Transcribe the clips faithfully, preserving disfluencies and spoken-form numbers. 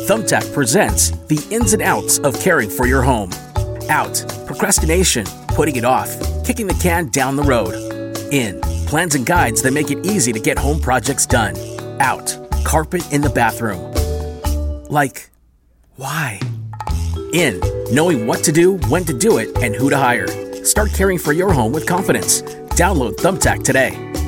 Thumbtack presents the ins and outs of caring for your home. Out, procrastination, putting it off, kicking the can down the road. In, plans and guides that make it easy to get home projects done. Out, carpet in the bathroom. Like, why? In, knowing what to do, when to do it, and who to hire. Start caring for your home with confidence. Download Thumbtack today.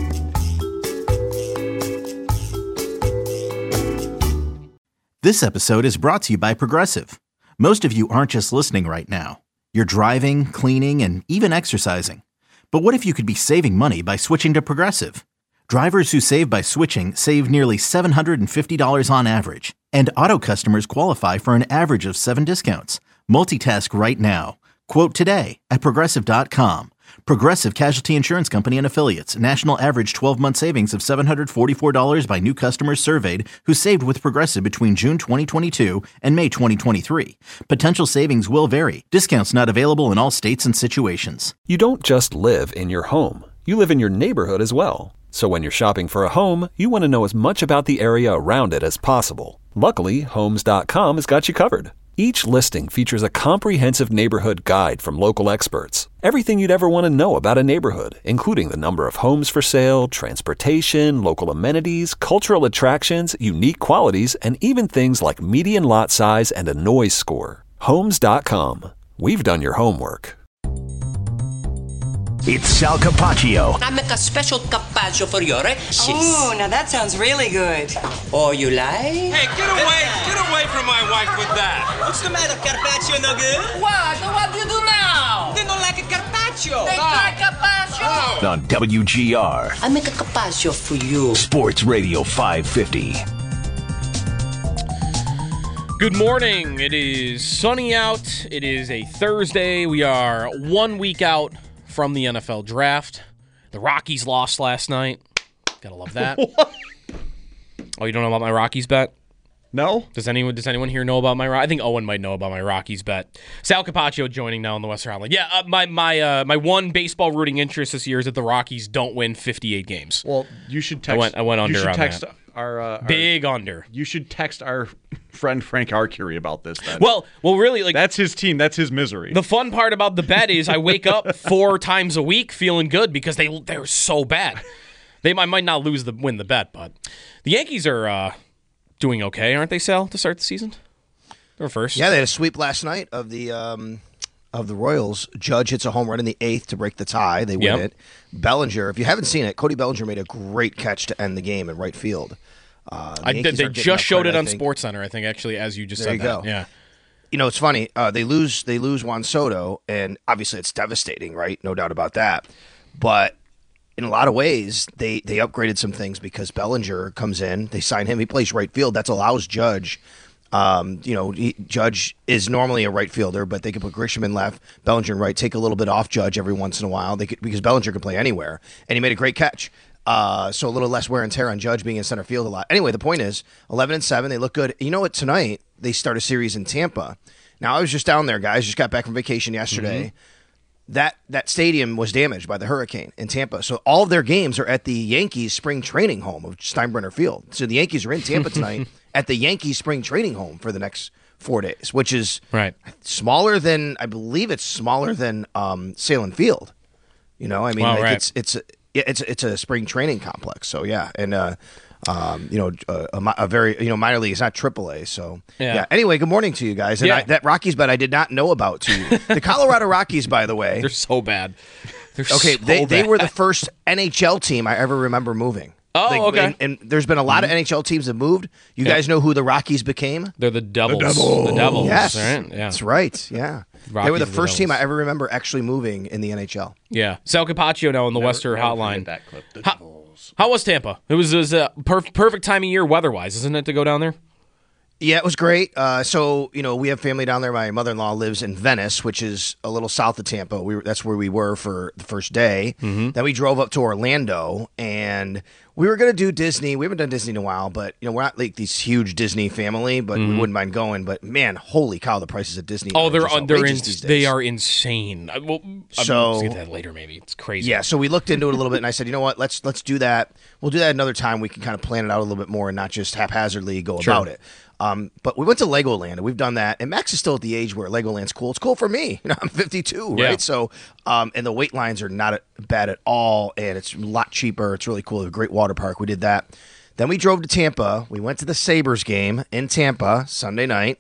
This episode is brought to you by Progressive. Most of you aren't just listening right now. You're driving, cleaning, and even exercising. But what if you could be saving money by switching to Progressive? Drivers who save by switching save nearly seven hundred fifty dollars on average. And auto customers qualify for an average of seven discounts. Multitask right now. Quote today at Progressive dot com. Progressive Casualty Insurance Company and Affiliates. National average twelve-month savings of seven hundred forty-four dollars by new customers surveyed who saved with Progressive between June twenty twenty-two and May twenty twenty-three. Potential savings will vary. Discounts not available in all states and situations. You don't just live in your home. You live in your neighborhood as well. So when you're shopping for a home, you want to know as much about the area around it as possible. Luckily, Homes dot com has got you covered. Each listing features a comprehensive neighborhood guide from local experts. Everything you'd ever want to know about a neighborhood, including the number of homes for sale, transportation, local amenities, cultural attractions, unique qualities, and even things like median lot size and a noise score. Homes dot com. We've done your homework. It's Sal Capaccio. I make a special carpaccio for your sis. Oh, now that sounds really good. Oh, you like? Hey, get away! Get away from my wife with that! What's the matter, carpaccio no good? What? What do you do now? They don't like a carpaccio. They oh. like carpaccio. On W G R. I make a carpaccio for you. Sports Radio five fifty. Good morning. It is sunny out. It is a Thursday. We are one week out from the N F L draft. The Rockies lost last night. Gotta love that. Oh, you don't know about my Rockies bet? No. Does anyone Does anyone here know about my? I think Owen might know about my Rockies bet. Sal Capaccio joining now on the Western Island. Yeah, uh, my my uh, my one baseball rooting interest this year is that the Rockies don't win fifty-eight games. Well, you should text. I went, I went under you should on text that. Our, uh, our big under. You should text our friend Frank Arcury about this. Then. Well, well, really, like that's his team. That's his misery. The fun part about the bet is I wake up four times a week feeling good because they they're so bad. They might, might not lose the win the bet, but the Yankees are uh, doing okay, aren't they, Sal, to start the season? They're first. Yeah, they had a sweep last night of the um, of the Royals. Judge hits a home run in the eighth to break the tie. They win Yep. it. Bellinger, if you haven't seen it, Cody Bellinger made a great catch to end the game in right field. Uh, the I, Yankees they aren't getting just enough showed credit, it on I think. SportsCenter, I think, actually, as you just There said you that. go. Yeah. You know, it's funny. Uh, they lose. They lose Juan Soto, and obviously it's devastating, right? No doubt about that. But in a lot of ways, they they upgraded some things because Bellinger comes in. They sign him. He plays right field. That allows Judge. Um, you know, he, Judge is normally a right fielder, but they could put Grisham in left, Bellinger in right, take a little bit off Judge every once in a while. They could, because Bellinger can play anywhere, and he made a great catch. Uh, so a little less wear and tear on Judge being in center field a lot. Anyway, the point is, eleven and seven, they look good. You know what? Tonight they start a series in Tampa. Now I was just down there, guys. Just got back from vacation yesterday. Mm-hmm. That that stadium was damaged by the hurricane in Tampa. So all of their games are at the Yankees spring training home of Steinbrenner Field. So the Yankees are in Tampa tonight at the Yankees spring training home for the next four days, which is right. smaller than, I believe it's smaller than um, Salem Field. You know, I mean, Wow, like right. it's it's yeah, it's it's a spring training complex. So yeah, and uh, um, you know, a, a, a very you know minor league is not triple A. So Yeah. yeah. Anyway, good morning to you guys. And Yeah. I, that Rockies bet I did not know about to you. The Colorado Rockies, by the way, They're so bad. They're okay, so they they bad. were the first N H L team I ever remember moving. Oh, Like, okay. And, and there's been a lot of N H L teams that moved. You Yep. guys know who the Rockies became? They're the Devils. The Devils. Devils. Yes, Right? Yeah. that's right. Yeah, they Rockies were the are the first team I Devils. ever remember actually moving in the N H L. Yeah. Sal Capaccio now on the Western never Hotline. forget that clip. The How, Devils. how was Tampa? It was, it was a perf- perfect time of year weather-wise, isn't it, to go down there? Yeah, it was great. Uh, so, you know, we have family down there. My mother-in-law lives in Venice, which is a little south of Tampa. We were, that's where we were for the first day. Mm-hmm. Then we drove up to Orlando, and We were going to do Disney. We haven't done Disney in a while, but you know we're not like these huge Disney family, but Mhm. we wouldn't mind going. But man, holy cow, the prices at Disney. Oh, are they're just under. outrageous these days. They are insane. I- Well, So- I'll get to that later. Maybe it's crazy. Yeah, so we looked into it a little bit, and I said, you know what, let's let's do that. We'll do that another time. We can kind of plan it out a little bit more and not just haphazardly go Sure. about it. Um, but we went to Legoland, and we've done that. And Max is still at the age where Legoland's cool. It's cool for me. You know, I'm fifty-two, right? Yeah. So, um, and the wait lines are not bad at all, and it's a lot cheaper. It's really cool. A great water park. We did that. Then we drove to Tampa. We went to the Sabres game in Tampa Sunday night.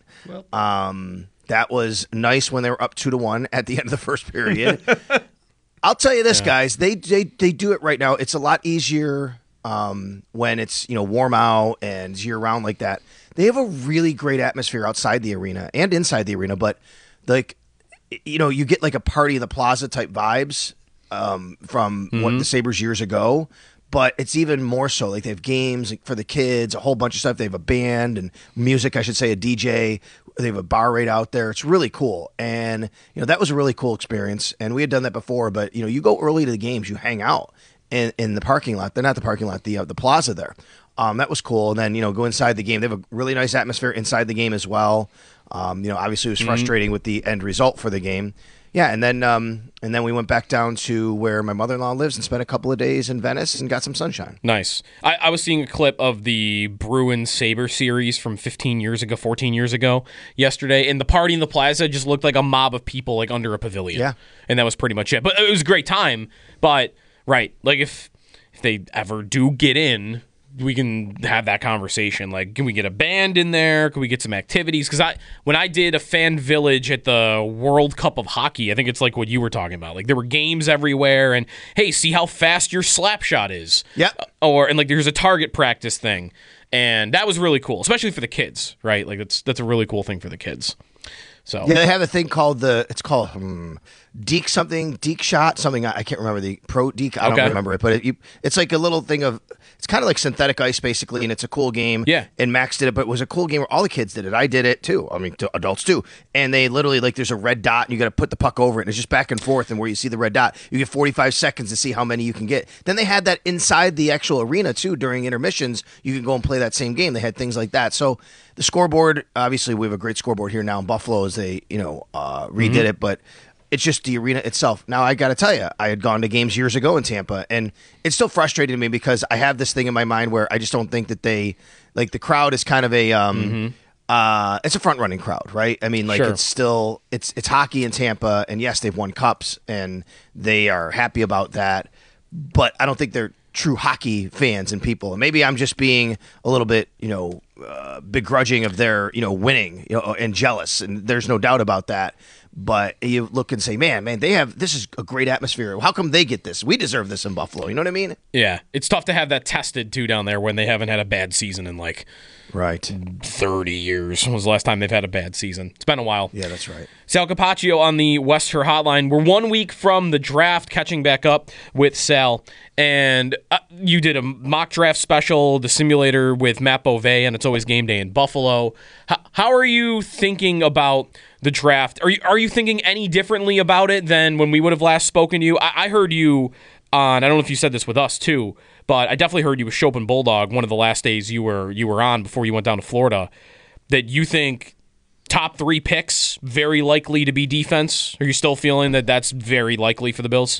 Um, that was nice when they were up two to one at the end of the first period. I'll tell you this, Yeah. guys. They, they they do it right now. It's a lot easier um, when it's you know warm out and year round like that. They have a really great atmosphere outside the arena and inside the arena. But like you know, you get like a party in the plaza type vibes um, from what Mhm. the Sabres years ago. But it's even more so. Like they have games for the kids, a whole bunch of stuff. They have a band and music, I should say, a D J. They have a bar right out there. It's really cool. And, you know, that was a really cool experience. And we had done that before. But, you know, you go early to the games, you hang out in, in the parking lot. They're not the parking lot, the, uh, the plaza there. Um, that was cool. And then, you know, go inside the game. They have a really nice atmosphere inside the game as well. Um, you know, obviously it was Mhm. frustrating with the end result for the game. Yeah, and then um, and then we went back down to where my mother-in-law lives and spent a couple of days in Venice and got some sunshine. Nice. I, I was seeing a clip of the Bruins Sabre series from fifteen years ago, fourteen years ago yesterday, and the party in the plaza just looked like a mob of people like under a pavilion. Yeah. And that was pretty much it. But it was a great time. But, right, like if if they ever do get in, we can have that conversation. Like, can we get a band in there? Can we get some activities? Because I, when I did a fan village at the World Cup of Hockey, I think it's like what you were talking about. Like, there were games everywhere, and hey, see how fast your slap shot is. Yeah. Or and like, there's a target practice thing, and that was really cool, especially for the kids, right? Like, that's that's a really cool thing for the kids. So Yeah, they have a thing called the, it's called um, Deke something, Deke shot, something, I I can't remember the, Pro Deke, I don't Okay. remember it, but it, you, it's like a little thing of, it's kind of like synthetic ice basically, and it's a cool game. Yeah. And Max did it, but it was a cool game where all the kids did it. I did it too. I mean, t- adults too. And they literally, like, there's a red dot, and you got to put the puck over it, and it's just back and forth, and where you see the red dot, you get forty-five seconds to see how many you can get. Then they had that inside the actual arena too during intermissions. You could go and play that same game. They had things like that. So the scoreboard, obviously, we have a great scoreboard here now in Buffalo as they, you know, uh, redid Mhm. it, but it's just the arena itself. Now, I got to tell you, I had gone to games years ago in Tampa, and it's still frustrating to me because I have this thing in my mind where I just don't think that they, like, the crowd is kind of a, um, uh, it's a front running crowd, right? I mean, like, Sure. it's still, it's it's hockey in Tampa, and yes, they've won cups, and they are happy about that, but I don't think they're true hockey fans and people. And maybe I'm just being a little bit, you know, uh, begrudging of their, you know, winning, you know, and jealous. And there's no doubt about that. But you look and say, man, man, they have, this is a great atmosphere. How come they get this? We deserve this in Buffalo. You know what I mean? yeah, it's tough to have that tested too down there when they haven't had a bad season in like Right. thirty years. When was the last time they've had a bad season? It's been a while. Yeah, that's right. Sal Capaccio on the Western Hotline. We're one week from the draft, catching back up with Sal. And uh, you did a mock draft special, the simulator with Matt Beauvais, and it's always game day in Buffalo. H- how are you thinking about the draft? Are you, are you thinking any differently about it than when we would have last spoken to you? I, I heard you on, I don't know if you said this with us too, but I definitely heard you with Chopin Bulldog one of the last days you were you were on before you went down to Florida, that you think top three picks very likely to be defense. Are you still feeling that that's very likely for the Bills?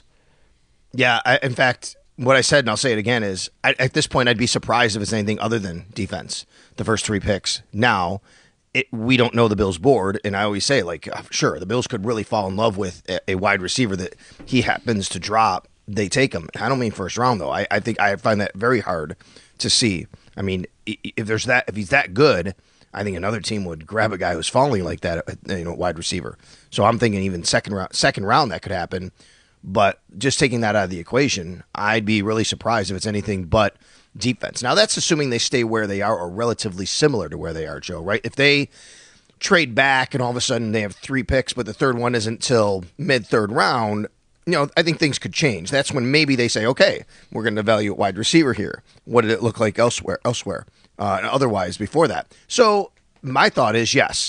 Yeah, I, in fact, what I said, and I'll say it again, is I, at this point, I'd be surprised if it's anything other than defense, the first three picks. Now, it, we don't know the Bills' board, and I always say, like, uh, sure, the Bills could really fall in love with a, a wide receiver that he happens to drop. They take him. I don't mean first round, though. I, I think I find that very hard to see. I mean, if there's that, if he's that good, I think another team would grab a guy who's falling like that, you know, wide receiver. So I'm thinking even second round, second round that could happen. But just taking that out of the equation, I'd be really surprised if it's anything but defense. Now, that's assuming they stay where they are or relatively similar to where they are, Joe, right? If they trade back and all of a sudden they have three picks, but the third one isn't till mid-third round, you know, I think things could change. That's when maybe they say, okay, we're going to evaluate wide receiver here. What did it look like elsewhere? Elsewhere, uh, and otherwise before that. So my thought is yes.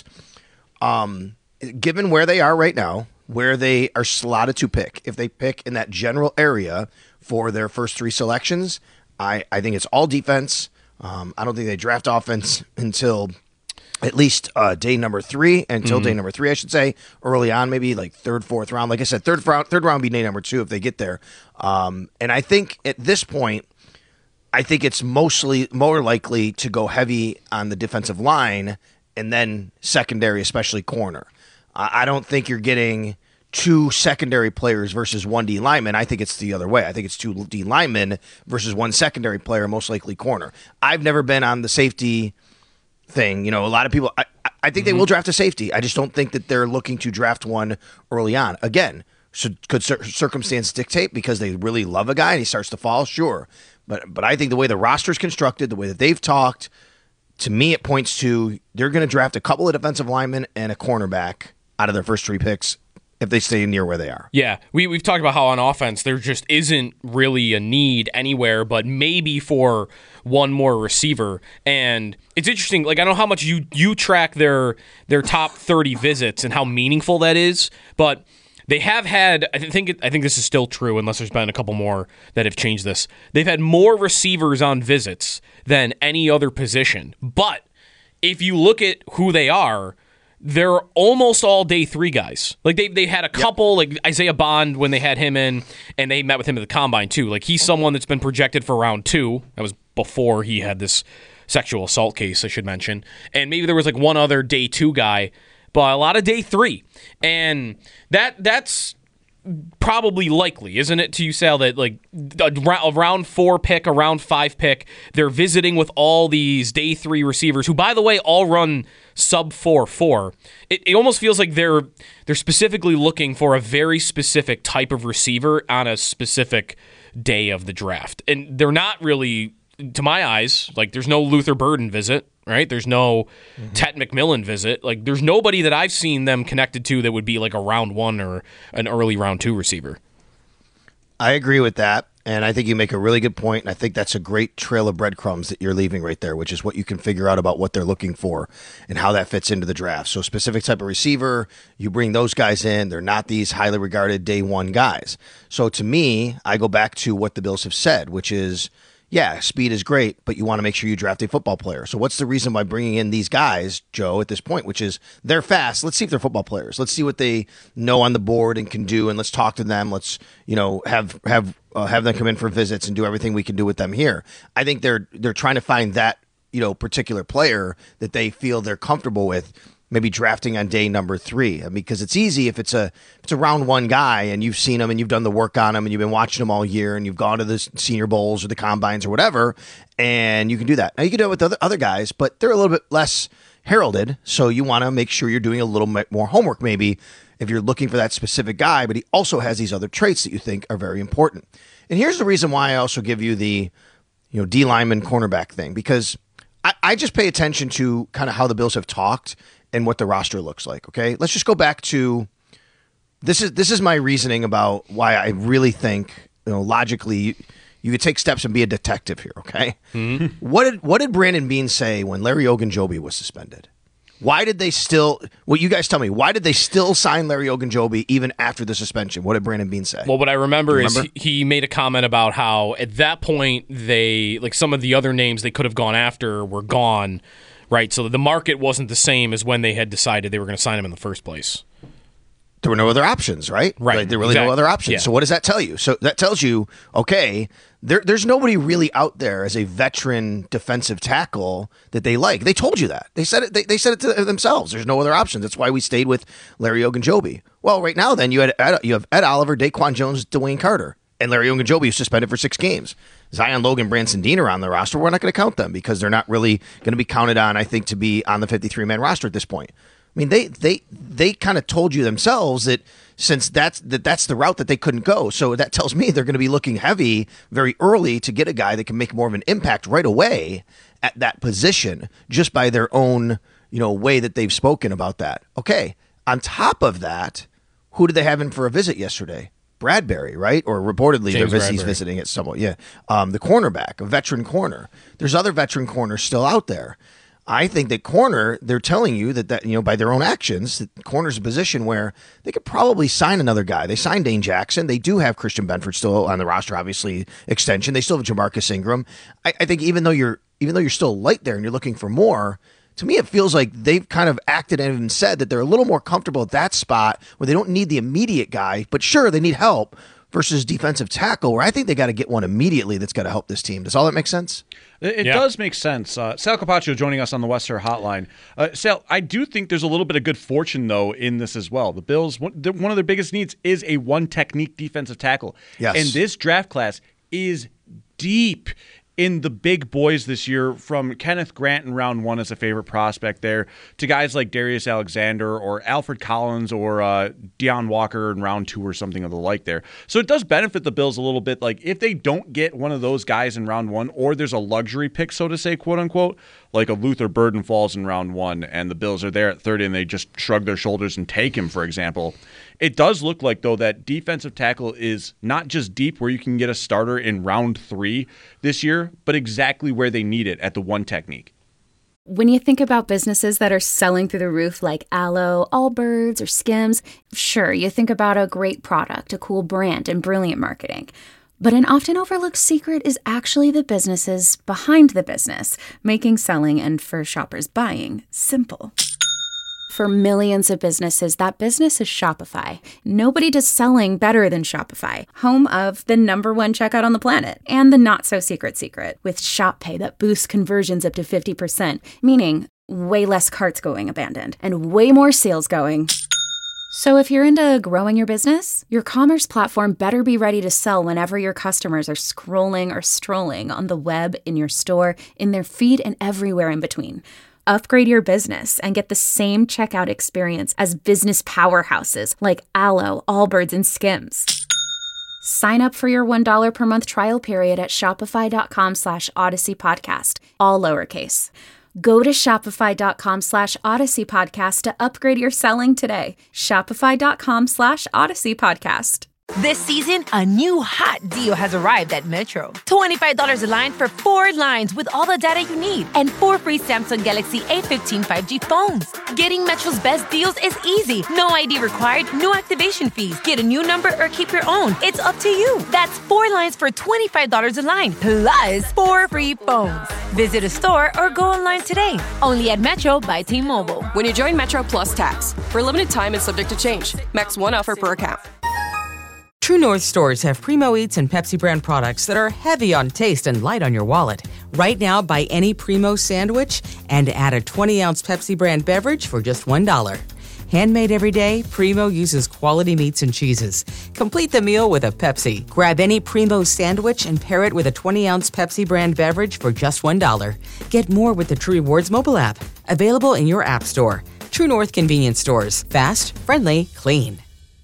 Um, given where they are right now, where they are slotted to pick, if they pick in that general area for their first three selections, I, I think it's all defense. Um, I don't think they draft offense until at least uh, day number three, until mm-hmm. day number three, I should say, early on, maybe like third, fourth round. Like I said, third round, third round would be day number two if they get there. Um, and I think at this point, I think it's mostly more likely to go heavy on the defensive line and then secondary, especially corner. I, I don't think you're getting two secondary players versus one D lineman. I think it's the other way. I think it's two D linemen versus one secondary player, most likely corner. I've never been on the safety thing. You know, a lot of people, I, I think mm-hmm. they will draft a safety. I just don't think that they're looking to draft one early on. Again, should, could cir- circumstance dictate because they really love a guy and he starts to fall? Sure. But but I think the way the roster is constructed, the way that they've talked, to me it points to they're going to draft a couple of defensive linemen and a cornerback out of their first three picks if they stay near where they are. Yeah, we, we've talked about how on offense there just isn't really a need anywhere, but maybe for one more receiver. And it's interesting, like I don't know how much you, you track their their top thirty visits and how meaningful that is, but they have had, I think it, I think this is still true unless there's been a couple more that have changed this. They've had more receivers on visits than any other position. But if you look at who they are, they're almost all day three guys. Like they they had a couple, yep. like Isaiah Bond when they had him in, and they met with him at the combine too. Like he's someone that's been projected for round two. That was before he had this sexual assault case, I should mention. And maybe there was like one other day two guy, but a lot of day three. And that that's probably likely, isn't it, to you, Sal, that like a round four pick, a round five pick, they're visiting with all these day three receivers who, by the way, all run sub four four. It, it almost feels like they're they're specifically looking for a very specific type of receiver on a specific day of the draft. And they're not really, to my eyes, like there's no Luther Burden visit, right? There's no mm-hmm. Tet McMillan visit. Like there's nobody that I've seen them connected to that would be like a round one or an early round two receiver. I agree with that. And I think you make a really good point, and I think that's a great trail of breadcrumbs that you're leaving right there, which is what you can figure out about what they're looking for and how that fits into the draft. So specific type of receiver, you bring those guys in. They're not these highly regarded day one guys. So to me, I go back to what the Bills have said, which is, yeah, speed is great, but you want to make sure you draft a football player. So what's the reason by bringing in these guys, Joe, at this point, which is they're fast. Let's see if they're football players. Let's see what they know on the board and can do, and let's talk to them. Let's, you know, have have uh, have them come in for visits and do everything we can do with them here. I think they're they're trying to find that, you know, particular player that they feel they're comfortable with, maybe drafting on day number three. I mean, because it's easy if it's a if it's a round one guy and you've seen him and you've done the work on him and you've been watching him all year and you've gone to the Senior Bowls or the Combines or whatever, and you can do that. Now, you can do it with other, other guys, but they're a little bit less heralded, so you want to make sure you're doing a little bit more homework maybe if you're looking for that specific guy, but he also has these other traits that you think are very important. And here's the reason why I also give you the, you know, D lineman cornerback thing, because I, I just pay attention to kind of how the Bills have talked and what the roster looks like. Okay, let's just go back to this is this is my reasoning about why I really think, you know, logically you, you could take steps and be a detective here. Okay, mm-hmm. what did what did Brandon Beane say when Larry Ogunjobi was suspended? Why did they still? Well, you guys tell me. Why did they still sign Larry Ogunjobi even after the suspension? What did Brandon Beane say? Well, what I remember, remember? is he, he made a comment about how at that point they like some of the other names they could have gone after were gone. Right, so the market wasn't the same as when they had decided they were going to sign him in the first place. There were no other options, right? Right. Like, there were really exactly. no other options. Yeah. So what does that tell you? So that tells you, okay, there, there's nobody really out there as a veteran defensive tackle that they like. They told you that. They said it. They, they said it to themselves. There's no other options. That's why we stayed with Larry Ogunjobi. Well, right now, then you had Ed, you have Ed Oliver, Daquan Jones, Dwayne Carter, and Larry Ogunjobi is suspended for six games. Zion Logan, Branson Dean are on the roster. We're not going to count them because they're not really going to be counted on, I think, to be on the fifty-three man roster at this point. I mean, they they they kind of told you themselves that since that's that that's the route that they couldn't go. So that tells me they're going to be looking heavy very early to get a guy that can make more of an impact right away at that position just by their own, you know, way that they've spoken about that. Okay. On top of that, who did they have in for a visit yesterday? Bradbury, right? Or reportedly they're vis- he's visiting it somewhat. Yeah. Um, the cornerback, a veteran corner. There's other veteran corners still out there. I think that corner, they're telling you that, that you know, by their own actions, that corner's a position where they could probably sign another guy. They signed Dane Jackson. They do have Christian Benford still on the roster, obviously, extension. They still have Jamarcus Ingram. I, I think even though you're even though you're still light there and you're looking for more, to me it feels like they've kind of acted and even said that they're a little more comfortable at that spot where they don't need the immediate guy, but sure, they need help, versus defensive tackle, where I think they got to get one immediately that's got to help this team. Does all that make sense? It, it yeah. does make sense. Uh, Sal Capaccio joining us on the Western Hotline. Uh, Sal, I do think there's a little bit of good fortune, though, in this as well. The Bills, one of their biggest needs is a one-technique defensive tackle. Yes. And this draft class is deep in the big boys this year, from Kenneth Grant in round one as a favorite prospect there to guys like Darius Alexander or Alfred Collins or uh, Deion Walker in round two or something of the like there. So it does benefit the Bills a little bit. Like if they don't get one of those guys in round one, or there's a luxury pick, so to say, quote unquote, like a Luther Burden falls in round one and the Bills are there at thirty and they just shrug their shoulders and take him, for example. It does look like, though, that defensive tackle is not just deep where you can get a starter in round three this year, but exactly where they need it at the one technique. When you think about businesses that are selling through the roof like Aloe, Allbirds, or Skims, sure, you think about a great product, a cool brand, and brilliant marketing. But an often overlooked secret is actually the businesses behind the business, making selling and, for shoppers, buying simple. For millions of businesses, that business is Shopify. Nobody does selling better than Shopify, home of the number one checkout on the planet, and the not-so-secret secret, with Shop Pay that boosts conversions up to fifty percent, meaning way less carts going abandoned, and way more sales going. So if you're into growing your business, your commerce platform better be ready to sell whenever your customers are scrolling or strolling on the web, in your store, in their feed, and everywhere in between. Upgrade your business and get the same checkout experience as business powerhouses like Aloe, Allbirds, and Skims. Sign up for your one dollar per month trial period at shopify.com slash Odyssey Podcast, all lowercase. Go to shopify.com slash Odyssey Podcast to upgrade your selling today. Shopify.com slash Odyssey Podcast. This season, a new hot deal has arrived at Metro. twenty-five dollars a line for four lines with all the data you need and four free Samsung Galaxy A fifteen five G phones. Getting Metro's best deals is easy. No I D required, no activation fees. Get a new number or keep your own. It's up to you. That's four lines for twenty-five dollars a line, plus four free phones. Visit a store or go online today. Only at Metro by T-Mobile. When you join Metro Plus Tax, for a limited time and subject to change. Max one offer per account. True North stores have Primo Eats and Pepsi brand products that are heavy on taste and light on your wallet. Right now, buy any Primo sandwich and add a twenty ounce Pepsi brand beverage for just one dollar. Handmade every day, Primo uses quality meats and cheeses. Complete the meal with a Pepsi. Grab any Primo sandwich and pair it with a twenty ounce Pepsi brand beverage for just one dollar. Get more with the True Rewards mobile app. Available in your app store. True North convenience stores. Fast, friendly, clean.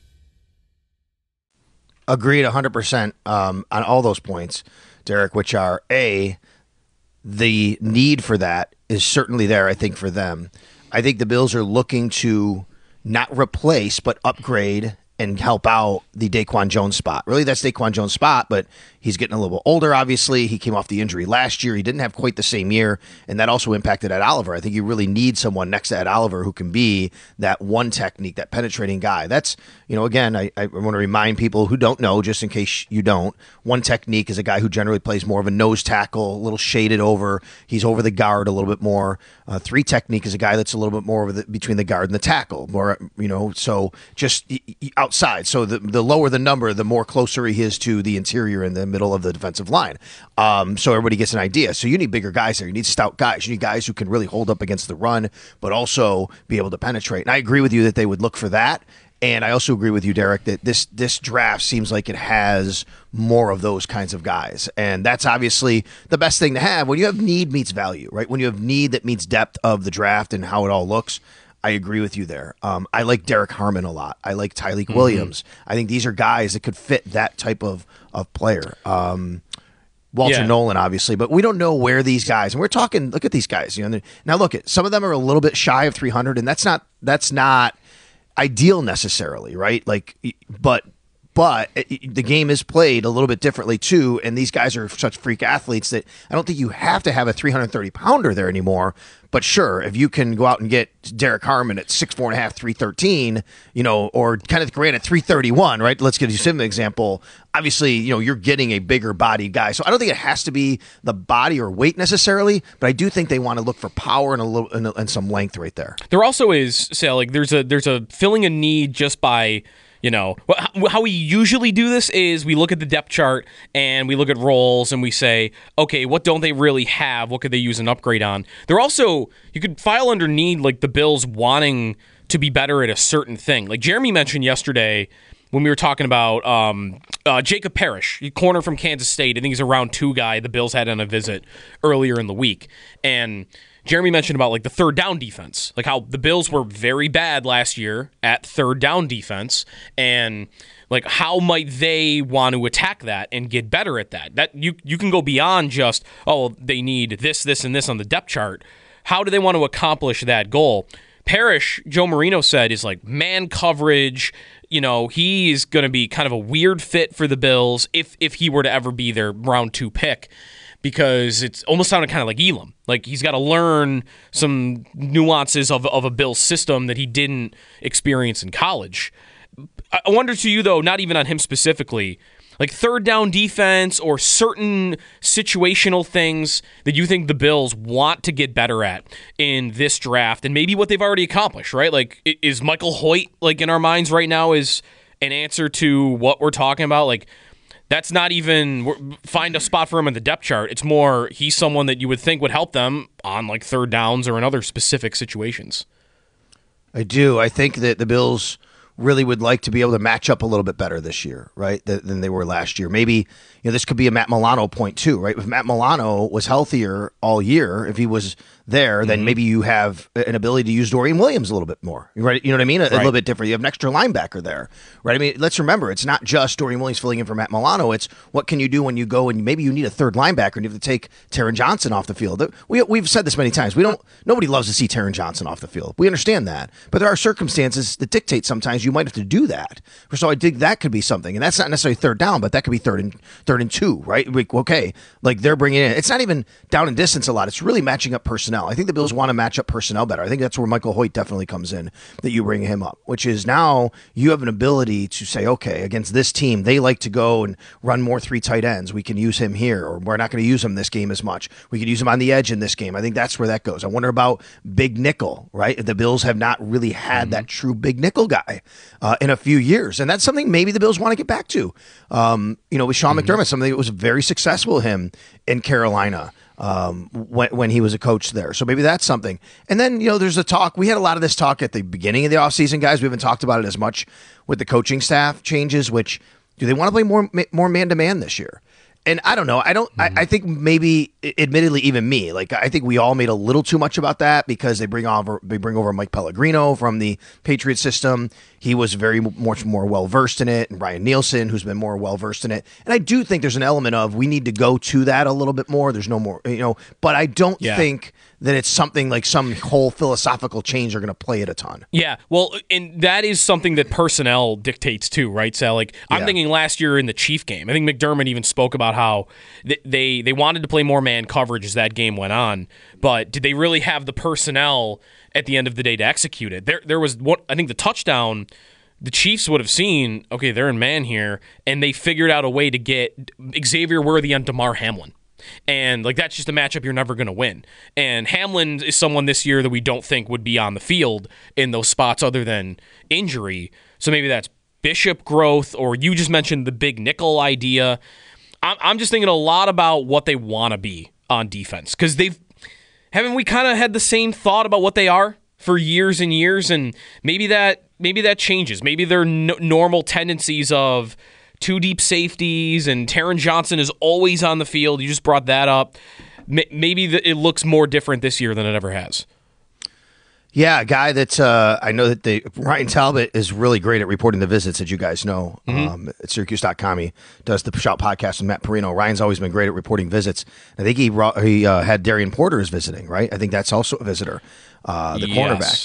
Agreed one hundred percent um, on all those points, Derek, which are, A, the need for that is certainly there, I think, for them. I think the Bills are looking to not replace, but upgrade and help out the Daquan Jones spot. Really, that's Daquan Jones' spot, but he's getting a little bit older, obviously. He came off the injury last year. He didn't have quite the same year, and that also impacted Ed Oliver. I think you really need someone next to Ed Oliver who can be that one technique, that penetrating guy. That's, you know, again, I, I want to remind people who don't know, just in case you don't, one technique is a guy who generally plays more of a nose tackle, a little shaded over. He's over the guard a little bit more. Uh, three technique is a guy that's a little bit more over the, between the guard and the tackle, more, you know, so just outside. So the, the lower the number, the more closer he is to the interior in the middle of the defensive line. Um, so everybody gets an idea. So you need bigger guys there. You need stout guys. You need guys who can really hold up against the run, but also be able to penetrate. And I agree with you that they would look for that. And I also agree with you, Derek, that this this draft seems like it has more of those kinds of guys. And that's obviously the best thing to have when you have need meets value, right? When you have need that meets depth of the draft and how it all looks. I agree with you there. Um, I like Derek Harmon a lot. I like Tyleik mm-hmm. Williams. I think these are guys that could fit that type of, of player. Um, Walter yeah. Nolan, obviously, but we don't know where these guys, and we're talking, look at these guys. You know, now look at some of them are a little bit shy of three hundred, and that's not, that's not ideal necessarily, right? Like, but but it, the game is played a little bit differently too, and these guys are such freak athletes that I don't think you have to have a three hundred thirty pounder there anymore. But sure, if you can go out and get Derek Harmon at six four and a half, three thirteen, you know, or Kenneth Grant at three thirty-one, right? Let's give you some example. Obviously, you know, you're getting a bigger body guy, so I don't think it has to be the body or weight necessarily, but I do think they want to look for power and a little and, and some length right there. There also is, say, like there's a there's a filling a need just by. You know, how we usually do this is we look at the depth chart and we look at roles and we say, okay, what don't they really have? What could they use an upgrade on? They're also, you could file under need like the Bills wanting to be better at a certain thing. Like Jeremy mentioned yesterday when we were talking about um, uh, Jacob Parrish, corner from Kansas State. I think he's a round two guy the Bills had on a visit earlier in the week. And Jeremy mentioned about like the third down defense, like how the Bills were very bad last year at third down defense, and like how might they want to attack that and get better at that? That you you can go beyond just, oh, they need this, this, and this on the depth chart. How do they want to accomplish that goal? Parrish, Joe Marino said, is like man coverage. You know, he's going to be kind of a weird fit for the Bills if if he were to ever be their round two pick. Because it's almost sounded kind of like Elam. Like he's got to learn some nuances of, of a Bills system that he didn't experience in college. I wonder to you, though, not even on him specifically, like third down defense or certain situational things that you think the Bills want to get better at in this draft and maybe what they've already accomplished, right? Like is Michael Hoyt, like in our minds right now, is an answer to what we're talking about? Like, that's not even find a spot for him in the depth chart. It's more he's someone that you would think would help them on like third downs or in other specific situations. I do. I think that the Bills really would like to be able to match up a little bit better this year, right, than they were last year. Maybe, you know, this could be a Matt Milano point too, right? If Matt Milano was healthier all year, if he was there, mm-hmm. then maybe you have an ability to use Dorian Williams a little bit more, right? You know what I mean? A, right. a little bit different. You have an extra linebacker there, right? I mean, let's remember, it's not just Dorian Williams filling in for Matt Milano. It's what can you do when you go and maybe you need a third linebacker and you have to take Taron Johnson off the field. We, we've said this many times. We don't. Nobody loves to see Taron Johnson off the field. We understand that. But there are circumstances that dictate sometimes you might have to do that. So I think that could be something. And that's not necessarily third down, but that could be third and, third and two, right? Like, okay, like they're bringing in. It's not even down in distance a lot. It's really matching up personnel. I think the Bills want to match up personnel better. I think that's where Michael Hoyt definitely comes in, that you bring him up, which is now you have an ability to say, okay, against this team, they like to go and run more three tight ends. We can use him here, or we're not going to use him this game as much. We could use him on the edge in this game. I think that's where that goes. I wonder about big nickel, right? The Bills have not really had mm-hmm. that true big nickel guy uh, in a few years, and that's something maybe the Bills want to get back to. Um, you know, with Sean mm-hmm. McDermott, something that was very successful with him in Carolina. Um, when, when he was a coach there. So maybe that's something. And then, you know, there's a talk. We had a lot of this talk at the beginning of the offseason, guys. We haven't talked about it as much with the coaching staff changes, which do they want to play more more man-to-man this year? And I don't know. I don't. Mm-hmm. I, I think maybe, admittedly, even me, like I think we all made a little too much about that because they bring over they bring over Mike Pellegrino from the Patriot system. He was very much more well versed in it, and Ryan Nielsen, who's been more well versed in it. And I do think there's an element of we need to go to that a little bit more. There's no more, you know. But I don't yeah. think that it's something like some whole philosophical change are going to play it a ton. Yeah, well, and that is something that personnel dictates too, right, Sal? Like I'm yeah. thinking last year in the Chief game, I think McDermott even spoke about how they they wanted to play more man coverage as that game went on, but did they really have the personnel at the end of the day to execute it? There there was what I think the touchdown the Chiefs would have seen, okay, they're in man here, and they figured out a way to get Xavier Worthy on DeMar Hamlin. And like that's just a matchup you're never going to win. And Hamlin is someone this year that we don't think would be on the field in those spots other than injury. So maybe that's Bishop growth, or you just mentioned the big nickel idea. I'm, I'm just thinking a lot about what they want to be on defense, because they've haven't we kind of had the same thought about what they are for years and years, and maybe that maybe that changes. Maybe their n- normal tendencies of two deep safeties, and Taron Johnson is always on the field. You just brought that up. Maybe it looks more different this year than it ever has. Yeah, a guy that uh, I know that they Ryan Talbot is really great at reporting the visits, as you guys know. Mm-hmm. Um, at Syracuse dot com, he does the Shout podcast with Matt Perino. Ryan's always been great at reporting visits. I think he he uh, had Darian Porter as visiting, right? I think that's also a visitor, uh, the yes. cornerback.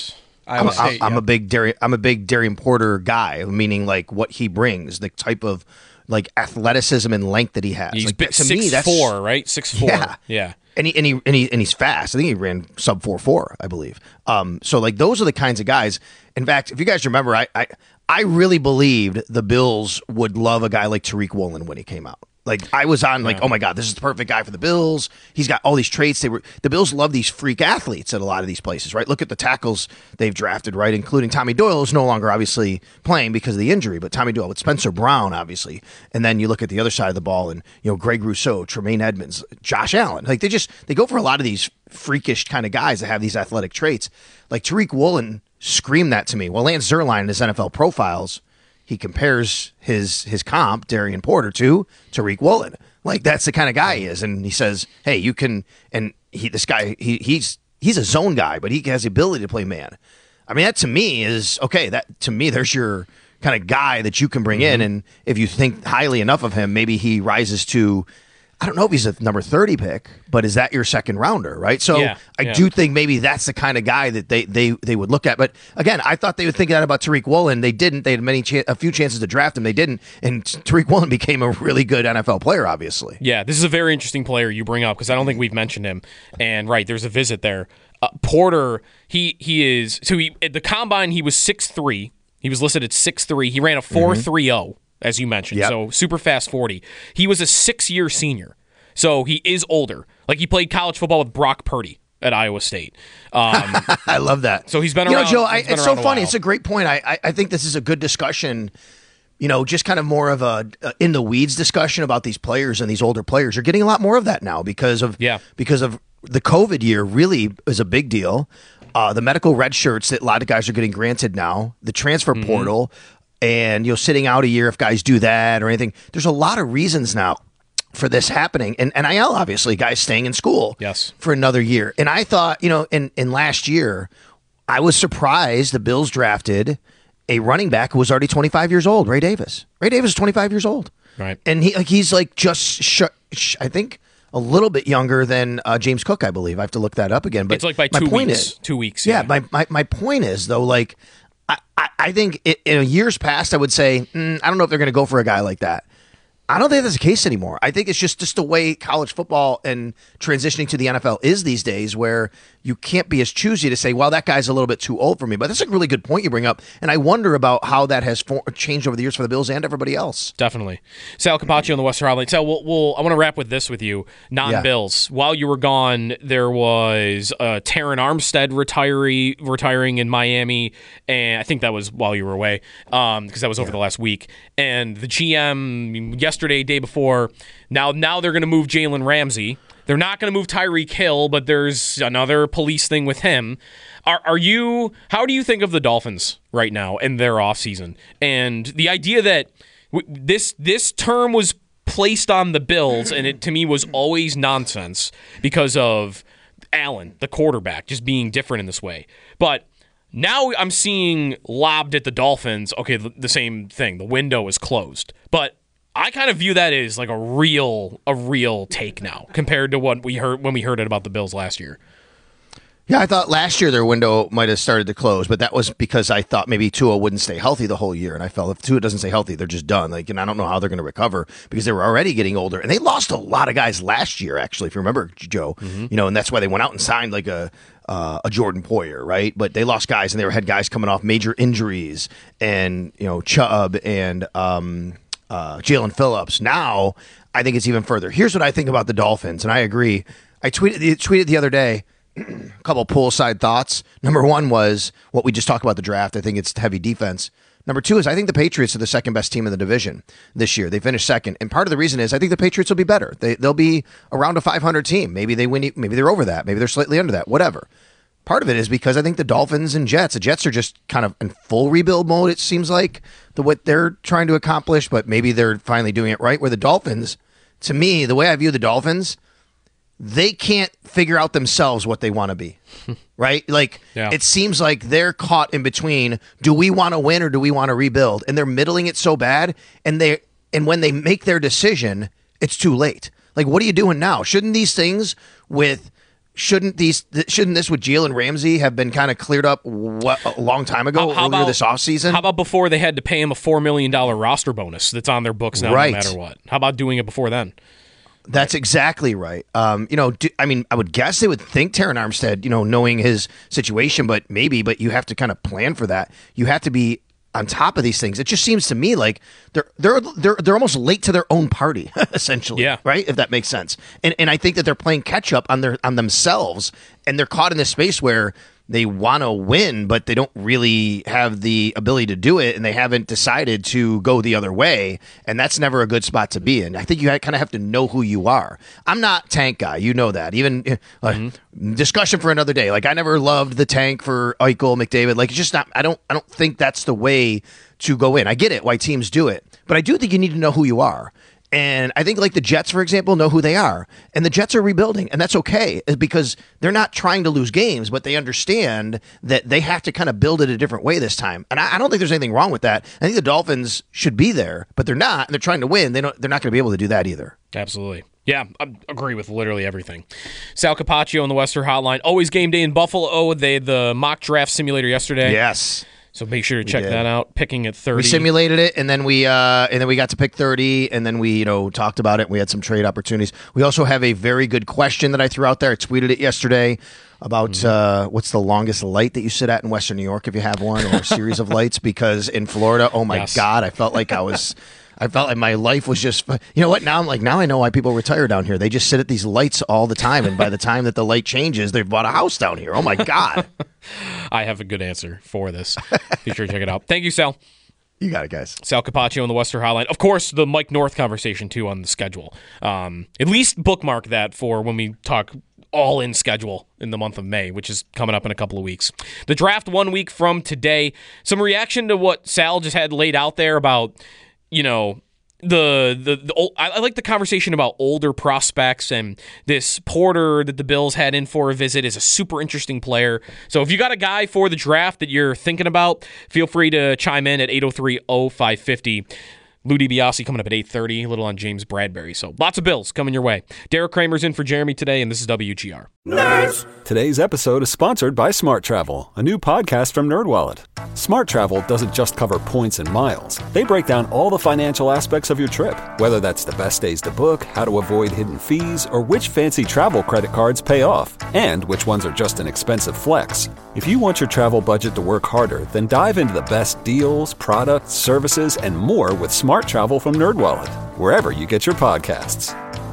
Iowa I'm, State, I'm yeah. a big Darian, I'm a big Darian Porter guy, meaning like what he brings, the type of like athleticism and length that he has. He's like, big, that, to six me, that's four, right? Six four. Yeah, yeah. And he, and he and he and he's fast. I think he ran sub four four, I believe. Um, so like those are the kinds of guys. In fact, if you guys remember, I I, I really believed the Bills would love a guy like Tariq Woolen when he came out. Like I was on like, yeah. oh my God, this is the perfect guy for the Bills. He's got all these traits. They were the Bills love these freak athletes at a lot of these places, right? Look at the tackles they've drafted, right? Including Tommy Doyle, who's no longer obviously playing because of the injury, but Tommy Doyle with Spencer Brown, obviously. And then you look at the other side of the ball and, you know, Greg Rousseau, Tremaine Edmonds, Josh Allen. Like they just they go for a lot of these freakish kind of guys that have these athletic traits. Like Tariq Woolen screamed that to me. Well, Lance Zierlein in his N F L profiles, he compares his his comp, Darian Porter, to Tariq Woolen. Like that's the kind of guy he is, and he says, "Hey, you can." And he, this guy, he he's he's a zone guy, but he has the ability to play man. I mean, that to me is okay. That to me, there's your kind of guy that you can bring mm-hmm. in, and if you think highly enough of him, maybe he rises to. I don't know if he's a number thirty pick, but is that your second rounder, right? So yeah, I yeah. do think maybe that's the kind of guy that they they they would look at. But again, I thought they would think that about Tariq Woolen. They didn't. They had many ch- a few chances to draft him. They didn't. And Tariq Woolen became a really good N F L player, obviously. Yeah, this is a very interesting player you bring up because I don't think we've mentioned him. And right, there's a visit there. Uh, Porter, he he is so he at the combine he was six three. He was listed at six three. He ran a four three oh, as you mentioned. Yep. So super fast forty. He was a six year senior. So he is older. Like he played college football with Brock Purdy at Iowa State. Um, I love that. So he's been you around. You know, Joe, I, it's so funny. It's a great point. I, I I think this is a good discussion. You know, just kind of more of a, a in the weeds discussion about these players and these older players. You're getting a lot more of that now because of yeah. because of the COVID year. Really is a big deal. Uh, the medical red shirts that a lot of guys are getting granted now. The transfer mm-hmm. portal, and you know, sitting out a year if guys do that or anything. There's a lot of reasons now for this happening. And N I L, obviously, guys staying in school yes. for another year. And I thought, you know, in, in last year, I was surprised the Bills drafted a running back who was already twenty-five years old, Ray Davis. Ray Davis is twenty-five years old. Right. And he like he's like just, sh- sh- I think, a little bit younger than uh, James Cook, I believe. I have to look that up again. But it's like by my two point weeks. Is, two weeks. Yeah, yeah my, my, my point is, though, like, I, I, I think it, in years past, I would say, mm, I don't know if they're going to go for a guy like that. I don't think that's the case anymore. I think it's just, just the way college football and transitioning to the N F L is these days, where you can't be as choosy to say, well, that guy's a little bit too old for me. But that's a really good point you bring up. And I wonder about how that has for- changed over the years for the Bills and everybody else. Definitely. Sal Capaccio on the Western Hotline. Sal, we'll, we'll, I want to wrap with this with you. Non-Bills. Yeah. While you were gone, there was uh, Terron Armstead retiree, retiring in Miami. And I think that was while you were away, because um, that was over yeah. the last week. And the G M yesterday, day before, now, now they're going to move Jalen Ramsey. They're not going to move Tyreek Hill, but there's another police thing with him. Are are you? How do you think of the Dolphins right now in their offseason? And the idea that w- this this term was placed on the Bills, and it to me was always nonsense because of Allen, the quarterback, just being different in this way. But now I'm seeing lobbed at the Dolphins. Okay, the, the same thing. The window is closed, but I kind of view that as like a real, a real take now compared to what we heard when we heard it about the Bills last year. Yeah, I thought last year their window might have started to close, but that was because I thought maybe Tua wouldn't stay healthy the whole year, and I felt if Tua doesn't stay healthy, they're just done. Like, and I don't know how they're going to recover because they were already getting older, and they lost a lot of guys last year. Actually, if you remember, Joe, mm-hmm. you know, and that's why they went out and signed like a. Uh, a Jordan Poyer, right? But they lost guys, and they had guys coming off major injuries, and you know Chubb and um, uh, Jalen Phillips. Now, I think it's even further. Here's what I think about the Dolphins, and I agree. I tweeted tweeted the other day a couple poolside thoughts. Number one was what we just talked about the draft. I think it's heavy defense. Number two is I think the Patriots are the second best team in the division this year. They finished second, and part of the reason is I think the Patriots will be better. They they'll be around a five hundred team. Maybe they win. Maybe they're over that. Maybe they're slightly under that. Whatever. Part of it is because I think the Dolphins and Jets, the Jets are just kind of in full rebuild mode. It seems like the what they're trying to accomplish, but maybe they're finally doing it right. Where the Dolphins, to me, the way I view the Dolphins, they can't figure out themselves what they want to be. Right? Like, yeah. It seems like they're caught in between, do we want to win or do we want to rebuild? And they're middling it so bad, and they and when they make their decision, it's too late. Like, what are you doing now? Shouldn't these things with shouldn't these th- shouldn't this with Jalen Ramsey have been kind of cleared up what, a long time ago, How- how earlier about- this offseason? How about before they had to pay him a four million dollars roster bonus that's on their books now, Right. no matter what? How about doing it before then? That's exactly right. Um, you know, do, I mean, I would guess they would think Terran Armstead, you know, knowing his situation, but maybe, but you have to kind of plan for that. You have to be on top of these things. It just seems to me like they're they're they're they're almost late to their own party, essentially. Yeah. Right? If that makes sense. And and I think that they're playing catch up on their on themselves, and they're caught in this space where they want to win, but they don't really have the ability to do it, and they haven't decided to go the other way, and that's never a good spot to be in. I think you kind of have to know who you are. I'm not tank guy, you know that. Even uh, mm-hmm. discussion for another day. Like I never loved the tank for Eichel, McDavid. Like it's just not. I don't. I don't think that's the way to go in. I get it why teams do it, but I do think you need to know who you are. And I think like the Jets, for example, know who they are. And the Jets are rebuilding, and that's okay because they're not trying to lose games, but they understand that they have to kind of build it a different way this time. And I, I don't think there's anything wrong with that. I think the Dolphins should be there, but they're not, and they're trying to win. They don't, they're not going to be able to do that either. Absolutely. Yeah, I agree with literally everything. Sal Capaccio on the Western Hotline. Always game day in Buffalo. Oh, they had the mock draft simulator yesterday. Yes. So make sure to check that out. Picking at thirty. We simulated it, and then we uh, and then we got to pick thirty, and then we you know talked about it. We had some trade opportunities. We also have a very good question that I threw out there. I tweeted it yesterday about mm-hmm. uh, what's the longest light that you sit at in Western New York if you have one, or a series of lights. Because in Florida, oh my yes. God, I felt like I was. I felt like my life was just, you know what? Now I'm like, now I know why people retire down here. They just sit at these lights all the time, and by the time that the light changes, they've bought a house down here. Oh my God! I have a good answer for this. Be sure to check it out. Thank you, Sal. You got it, guys. Sal Capaccio on the Western Hotline. Of course, the Mike North conversation too on the schedule. Um, at least bookmark that for when we talk all-in schedule in the month of May, which is coming up in a couple of weeks. The draft one week from today. Some reaction to what Sal just had laid out there about. You know, the the, the old, I, I like the conversation about older prospects, and this Porter that the Bills had in for a visit is a super interesting player. So if you got a guy for the draft that you're thinking about, feel free to chime in at eight oh three oh five fifty. Lou DiBiase coming up at eight thirty, a little on James Bradbury. So lots of Bills coming your way. Derek Kramer's in for Jeremy today, and this is W G R. Nerds! Today's episode is sponsored by Smart Travel, a new podcast from NerdWallet. Smart Travel doesn't just cover points and miles. They break down all the financial aspects of your trip, whether that's the best days to book, how to avoid hidden fees, or which fancy travel credit cards pay off, and which ones are just an expensive flex. If you want your travel budget to work harder, then dive into the best deals, products, services, and more with Smart Travel from NerdWallet, wherever you get your podcasts.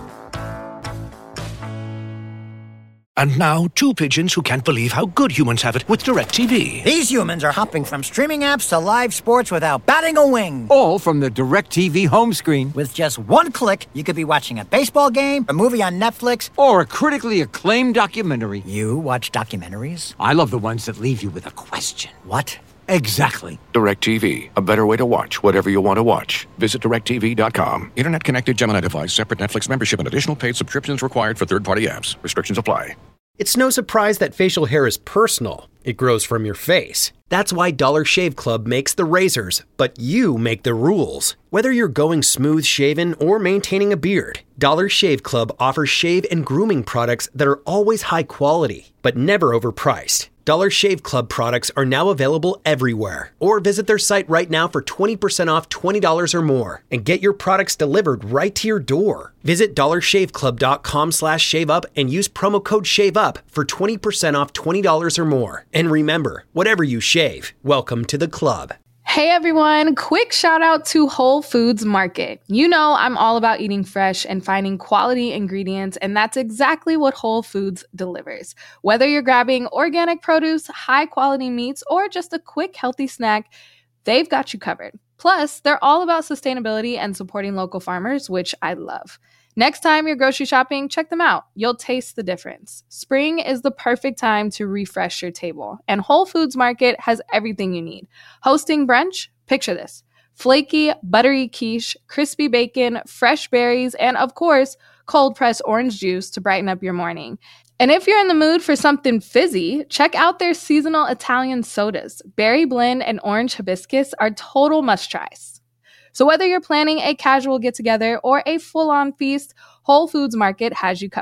And now, two pigeons who can't believe how good humans have it with DirecTV. These humans are hopping from streaming apps to live sports without batting a wing. All from the DirecTV home screen. With just one click, you could be watching a baseball game, a movie on Netflix, or a critically acclaimed documentary. You watch documentaries? I love the ones that leave you with a question. What? Exactly. DirecTV. A better way to watch whatever you want to watch. Visit direct T V dot com. Internet connected Gemini device. Separate Netflix membership and additional paid subscriptions required for third-party apps. Restrictions apply. It's no surprise that facial hair is personal. It grows from your face. That's why Dollar Shave Club makes the razors, but you make the rules. Whether you're going smooth shaven or maintaining a beard, Dollar Shave Club offers shave and grooming products that are always high quality, but never overpriced. Dollar Shave Club products are now available everywhere. Or visit their site right now for twenty percent off twenty dollars or more and get your products delivered right to your door. Visit dollar shave club dot com slash shave up and use promo code SHAVEUP for twenty percent off twenty dollars or more. And remember, whatever you shave, welcome to the club. Hey everyone, quick shout out to Whole Foods Market. You know I'm all about eating fresh and finding quality ingredients, and that's exactly what Whole Foods delivers. Whether you're grabbing organic produce, high quality meats, or just a quick healthy snack, they've got you covered. Plus, they're all about sustainability and supporting local farmers, which I love. Next time you're grocery shopping, check them out. You'll taste the difference. Spring is the perfect time to refresh your table, and Whole Foods Market has everything you need. Hosting brunch? Picture this. Flaky, buttery quiche, crispy bacon, fresh berries, and of course, cold-pressed orange juice to brighten up your morning. And if you're in the mood for something fizzy, check out their seasonal Italian sodas. Berry blend and orange hibiscus are total must-tries. So whether you're planning a casual get-together or a full-on feast, Whole Foods Market has you covered.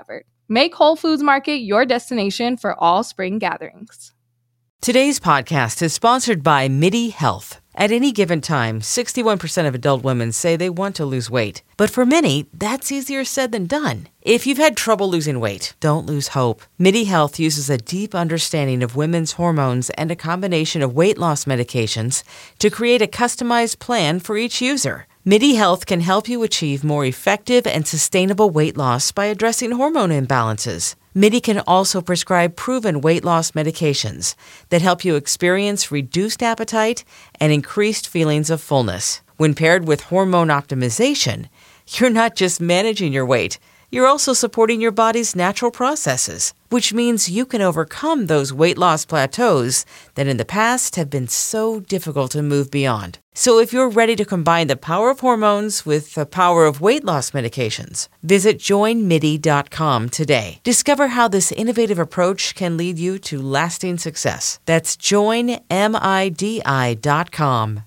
Make Whole Foods Market your destination for all spring gatherings. Today's podcast is sponsored by MIDI Health. At any given time, sixty-one percent of adult women say they want to lose weight. But for many, that's easier said than done. If you've had trouble losing weight, don't lose hope. MIDI Health uses a deep understanding of women's hormones and a combination of weight loss medications to create a customized plan for each user. MIDI Health can help you achieve more effective and sustainable weight loss by addressing hormone imbalances. MIDI can also prescribe proven weight loss medications that help you experience reduced appetite and increased feelings of fullness. When paired with hormone optimization, you're not just managing your weight, you're also supporting your body's natural processes, which means you can overcome those weight loss plateaus that in the past have been so difficult to move beyond. So if you're ready to combine the power of hormones with the power of weight loss medications, visit join midi dot com today. Discover how this innovative approach can lead you to lasting success. That's join midi dot com.